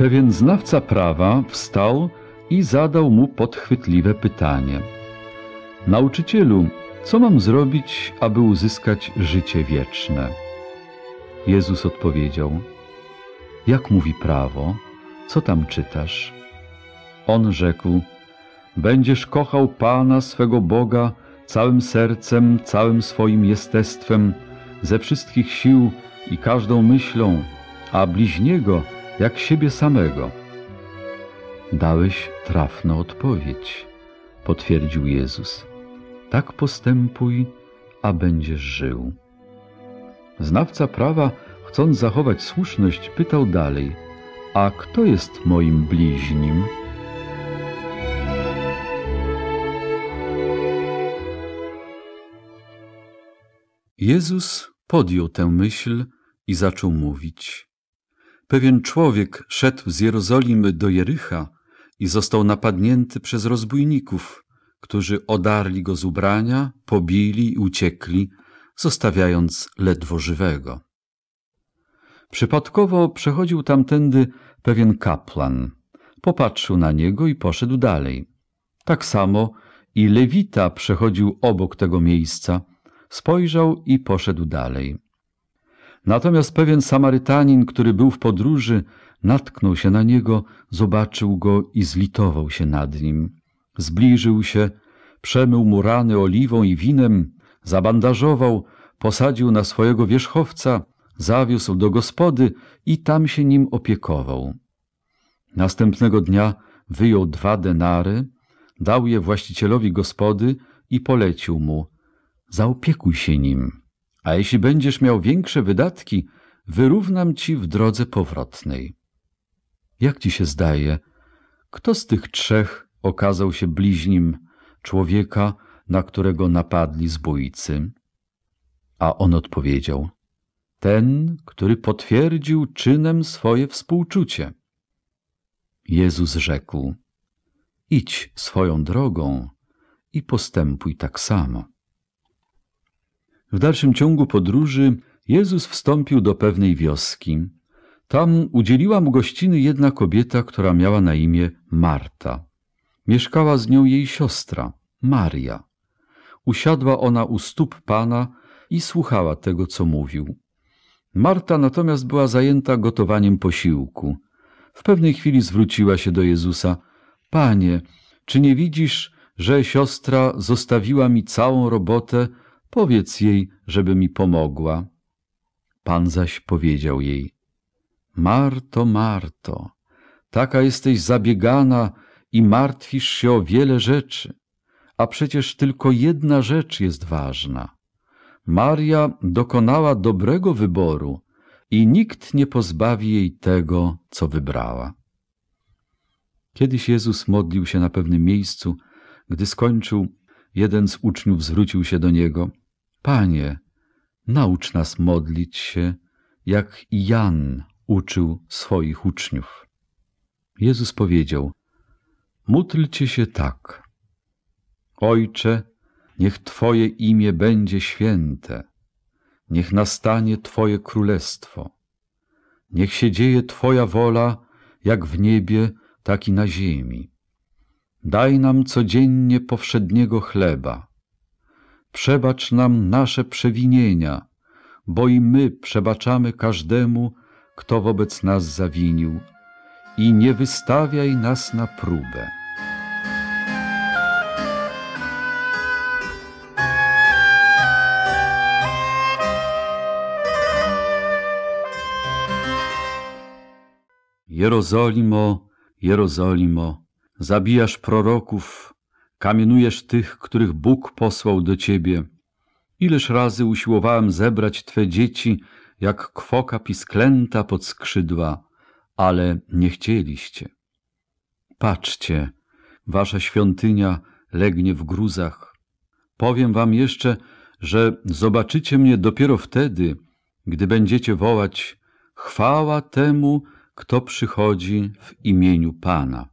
Pewien znawca prawa wstał i zadał mu podchwytliwe pytanie. Nauczycielu, co mam zrobić, aby uzyskać życie wieczne? Jezus odpowiedział: jak mówi prawo? Co tam czytasz? On rzekł: będziesz kochał Pana swego Boga całym sercem, całym swoim jestestwem, ze wszystkich sił i każdą myślą, a bliźniego jak siebie samego. Dałeś trafną odpowiedź, potwierdził Jezus. Tak postępuj, a będziesz żył. Znawca prawa, chcąc zachować słuszność, pytał dalej: a kto jest moim bliźnim? Jezus podjął tę myśl i zaczął mówić. Pewien człowiek szedł z Jerozolimy do Jericha i został napadnięty przez rozbójników, którzy odarli go z ubrania, pobili i uciekli, zostawiając ledwo żywego. Przypadkowo przechodził tamtędy pewien kapłan. Popatrzył na niego i poszedł dalej. Tak samo i Lewita przechodził obok tego miejsca, spojrzał i poszedł dalej. Natomiast pewien Samarytanin, który był w podróży, natknął się na niego, zobaczył go i zlitował się nad nim. Zbliżył się, przemył mu rany oliwą i winem, zabandażował, posadził na swojego wierzchowca, zawiózł do gospody i tam się nim opiekował. Następnego dnia wyjął 2 denary, dał je właścicielowi gospody i polecił mu: zaopiekuj się nim, a jeśli będziesz miał większe wydatki, wyrównam ci w drodze powrotnej. Jak ci się zdaje, kto z tych 3 okazał się bliźnim człowieka, na którego napadli zbójcy? A on odpowiedział: ten, który potwierdził czynem swoje współczucie. Jezus rzekł: idź swoją drogą i postępuj tak samo. W dalszym ciągu podróży Jezus wstąpił do pewnej wioski. Tam udzieliła mu gościny jedna kobieta, która miała na imię Marta. Mieszkała z nią jej siostra, Maria. Usiadła ona u stóp Pana i słuchała tego, co mówił. Marta natomiast była zajęta gotowaniem posiłku. W pewnej chwili zwróciła się do Jezusa: Panie, czy nie widzisz, że siostra zostawiła mi całą robotę? Powiedz jej, żeby mi pomogła. Pan zaś powiedział jej: Marto, Marto, taka jesteś zabiegana i martwisz się o wiele rzeczy, a przecież tylko jedna rzecz jest ważna. Maria dokonała dobrego wyboru i nikt nie pozbawi jej tego, co wybrała. Kiedyś Jezus modlił się na pewnym miejscu. Gdy skończył, jeden z uczniów zwrócił się do Niego: Panie, naucz nas modlić się, jak i Jan uczył swoich uczniów. Jezus powiedział: módlcie się tak. Ojcze, niech Twoje imię będzie święte. Niech nastanie Twoje królestwo. Niech się dzieje Twoja wola, jak w niebie, tak i na ziemi. Daj nam codziennie powszedniego chleba. Przebacz nam nasze przewinienia, bo i my przebaczamy każdemu, kto wobec nas zawinił. I nie wystawiaj nas na próbę. Jerozolimo, Jerozolimo, zabijasz proroków, kamienujesz tych, których Bóg posłał do Ciebie. Ileż razy usiłowałem zebrać Twe dzieci, jak kwoka pisklęta pod skrzydła, ale nie chcieliście. Patrzcie, Wasza świątynia legnie w gruzach. Powiem Wam jeszcze, że zobaczycie mnie dopiero wtedy, gdy będziecie wołać: chwała temu, kto przychodzi w imieniu Pana.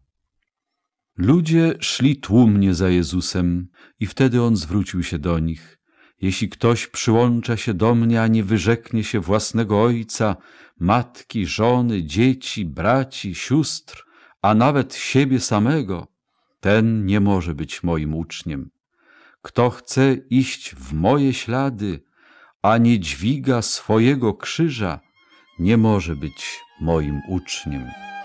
Ludzie szli tłumnie za Jezusem i wtedy On zwrócił się do nich: Jeśli ktoś przyłącza się do mnie, a nie wyrzeknie się własnego ojca, matki, żony, dzieci, braci, sióstr, a nawet siebie samego, ten nie może być moim uczniem. Kto chce iść w moje ślady, a nie dźwiga swojego krzyża, nie może być moim uczniem.